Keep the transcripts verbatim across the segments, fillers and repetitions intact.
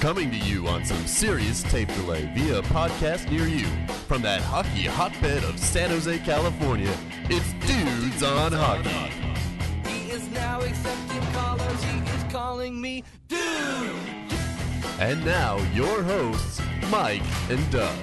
Coming to you on some serious tape delay via a podcast near you. From that hockey hotbed of San Jose, California, it's Dudes on Hockey. He is now accepting callers, he is calling me Dude. And now, your hosts, Mike and Doug.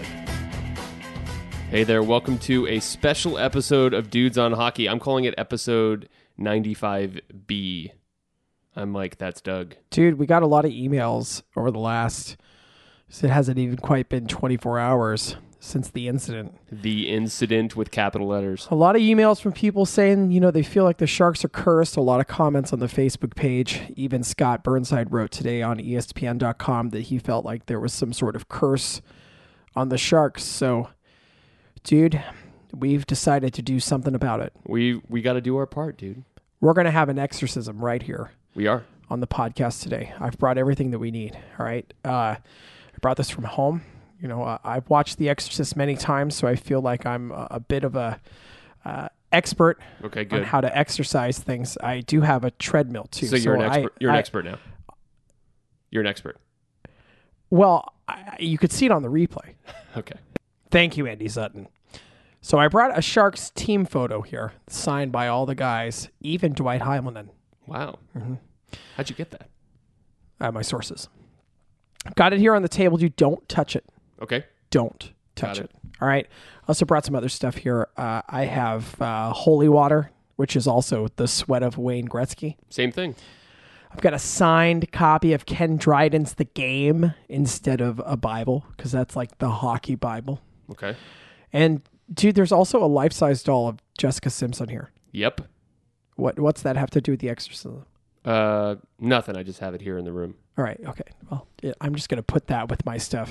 Hey there, welcome to a special episode of Dudes on Hockey. I'm calling it episode ninety-five B. I'm Mike, that's Doug. Dude, we got a lot of emails over the last, it hasn't even quite been twenty-four hours since the incident. The incident with capital letters. A lot of emails from people saying, you know, they feel like the Sharks are cursed. A lot of comments on the Facebook page. Even Scott Burnside wrote today on E S P N dot com that he felt like there was some sort of curse on the Sharks. So, dude, we've decided to do something about it. We we got to do our part, dude. We're going to have an exorcism right here. We are. On the podcast today. I've brought everything that we need. All right. Uh, I brought this from home. You know, uh, I've watched The Exorcist many times, so I feel like I'm a, a bit of a uh, expert okay, good. on how to exercise things. I do have a treadmill too. So you're so an expert. I, you're an I, expert now. You're an expert. Well, I, you could see it on the replay. Okay. Thank you, Andy Sutton. So I brought a Sharks team photo here, signed by all the guys, even Dwight Heimelman. Wow. Mm-hmm. How'd you get that? Uh, my sources. Got it here on the table, dude. Don't touch it. Okay. Don't touch it. it. All right. Also brought some other stuff here. Uh, I have uh, holy water, which is also the sweat of Wayne Gretzky. Same thing. I've got a signed copy of Ken Dryden's The Game instead of a Bible, because that's like the hockey Bible. Okay. And, dude, there's also a life-size doll of Jessica Simpson here. Yep. What What's that have to do with the exorcism? Uh, nothing. I just have it here in the room. All right. Okay. Well, yeah, I'm just going to put that with my stuff.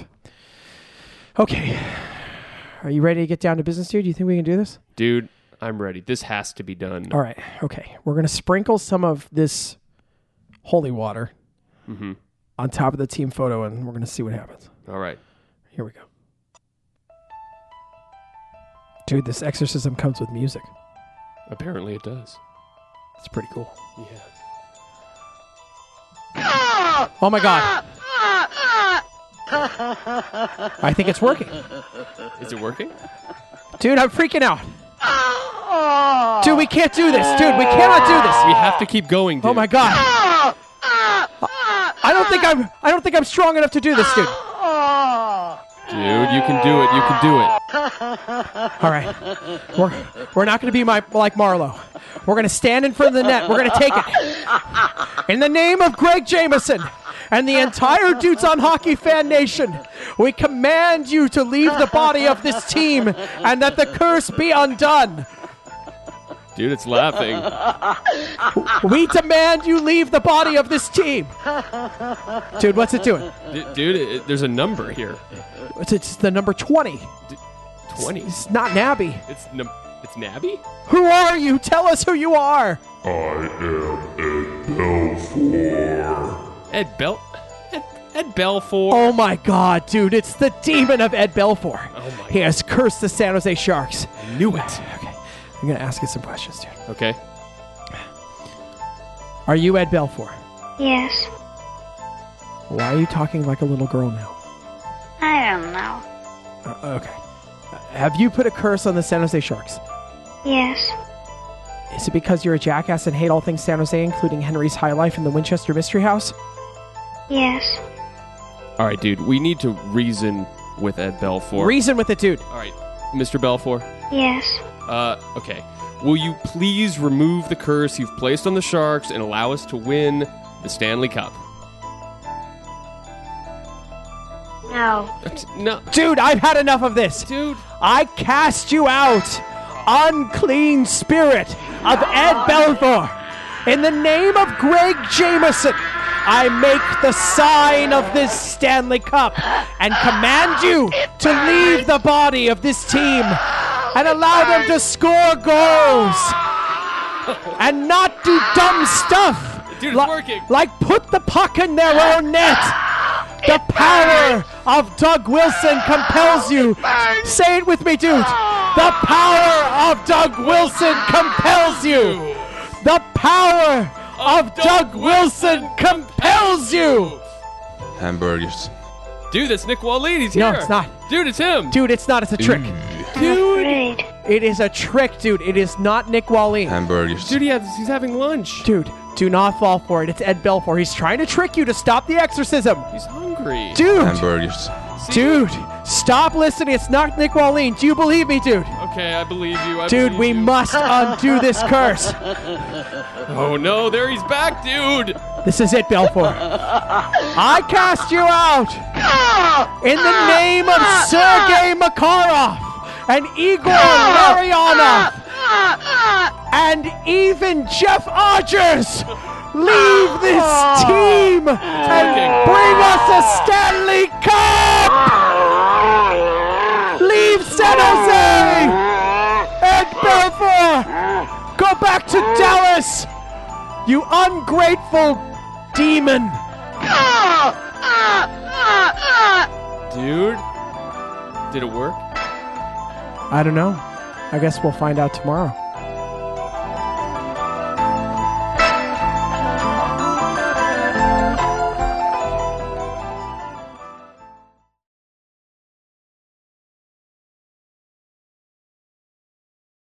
Okay. Are you ready to get down to business, dude? Do you think we can do this? Dude, I'm ready. This has to be done. All right. Okay. We're going to sprinkle some of this holy water mm-hmm. on top of the team photo, and we're going to see what happens. All right. Here we go. Dude, this exorcism comes with music. Apparently it does. It's pretty cool. Yeah. Oh my God. I think it's working. Is it working? Dude, I'm freaking out. Dude, we can't do this. Dude, we cannot do this. We have to keep going, dude. Oh my God. I don't think I'm I don't think I'm strong enough to do this, dude. Dude, you can do it. You can do it. All right. We're we're not going to be my like Marlowe. We're going to stand in front of the net. We're going to take it. In the name of Greg Jameson and the entire Dudes on Hockey fan nation, we command you to leave the body of this team and that the curse be undone. Dude, it's laughing. We demand you leave the body of this team. Dude, what's it doing? D- dude, it, there's a number here. It's, it's the number twenty. D- twenty? It's not Nabby. It's n- it's Nabby? Who are you? Tell us who you are. I am Ed Belfour. Ed Bel... Ed, Ed Belfour. Oh my God, dude. It's the demon of Ed Belfour. Oh my He has cursed the San Jose Sharks. I knew it. Okay. I'm going to ask you some questions, dude. Okay. Are you Ed Belfour? Yes. Why are you talking like a little girl now? I don't know. Uh, okay. Uh, have you put a curse on the San Jose Sharks? Yes. Is it because you're a jackass and hate all things San Jose, including Henry's High Life and the Winchester Mystery House? Yes. All right, dude. We need to reason with Ed Belfour. Reason with it, dude. All right. Mister Belfour. Yes. Uh, okay. Will you please remove the curse you've placed on the Sharks and allow us to win the Stanley Cup? No. No. Dude, I've had enough of this. Dude. I cast you out, unclean spirit of Ed Belfour. In the name of Greg Jameson, I make the sign of this Stanley Cup and command you to leave the body of this team and allow them to score goals and not do dumb stuff. Dude, it's Li- working. Like put the puck in their own net. The power of Doug Wilson compels you. Say it with me, dude. The power of Doug Wilson compels you. The power of Doug Wilson compels you. Hamburgers. Dude, that's Nick Wallin. He's No, here. it's not. Dude, it's him. Dude, it's not. It's a trick. Dude. Afraid. It is a trick, dude. It is not Nick Wallin. Hamburgers. Dude, he has, he's having lunch. Dude, do not fall for it. It's Ed Belfour. He's trying to trick you to stop the exorcism. He's hungry. Dude, Hamburgers. See? dude, stop listening. It's not Nick Wallin. Do you believe me, dude? Okay, I believe you. I Dude, believe we you. must undo this curse. Oh no, there he's back, dude. This is it, Belfour. I cast you out in the name of Sergei Makarov and Igor Larionov and even Jeff Odgers. Leave this team and bring us a Stanley Cup. Leave San Jose. Ed Belfour, go back to Dallas. You ungrateful demon. Dude, did it work? I don't know. I guess we'll find out tomorrow.